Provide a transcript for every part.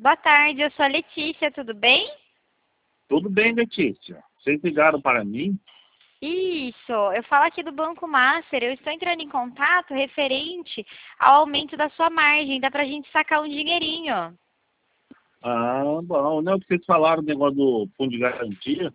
Boa tarde, eu sou a Letícia, tudo bem? Tudo bem, Letícia. Vocês ligaram para mim? Isso, eu falo aqui do Banco Master, eu estou entrando em contato referente ao aumento da sua margem, dá pra gente sacar um dinheirinho. Ah, bom. Não, porque vocês falaram o negócio do fundo de garantia.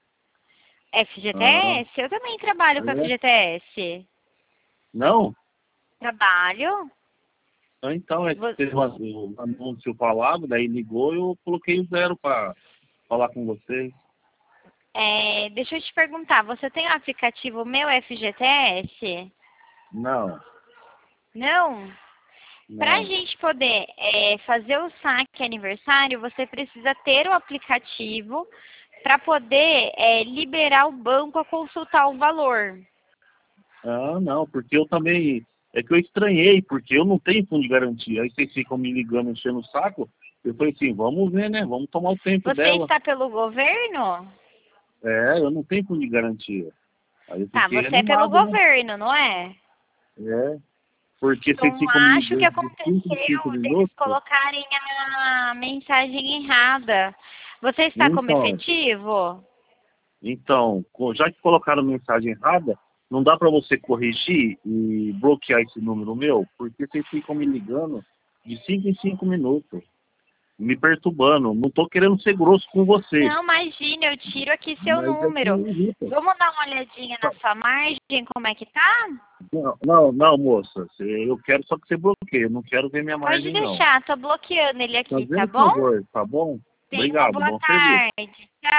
Ah, FGTS? Eu também trabalho com é? FGTS. Não? Trabalho? Ah, então, é que Vo- teve um anúncio falado, daí ligou e eu coloquei o zero para falar com vocês. Deixa eu te perguntar, você tem o aplicativo Meu FGTS? Não, Não? Para a não. gente poder fazer o saque aniversário, você precisa ter o aplicativo para poder liberar o banco a consultar o valor. Ah, não, porque eu também. É que eu estranhei, porque eu não tenho fundo de garantia. Aí vocês ficam me ligando, enchendo o saco. Eu falei assim, vamos ver, né? Vamos tomar o tempo Você dela. está pelo governo? É, eu não tenho fundo de garantia. Aí eu Tá, fiquei você é pelo animado, né? governo, não é? É, porque vocês Então, ficam me acho que ligando de 5 em aconteceu 5 deles minutos. colocarem a mensagem errada. Você está como Então, efetivo? já que colocaram mensagem errada, não dá para você corrigir e bloquear esse número meu? Porque vocês ficam me ligando de 5 em 5 minutos, me perturbando. Não estou querendo ser grosso com você, Não, imagina, eu tiro aqui seu mas é que número. me irrita. Vamos dar uma olhadinha na sua margem, como é que tá? Não, não, não, moça. Eu quero só que você bloqueie. Eu não quero ver minha Pode margem, não. deixar, tô bloqueando ele aqui, tá Fazendo bom? favor, tá bom? Tenha uma Obrigado, boa bom serviço. tarde. Tchau.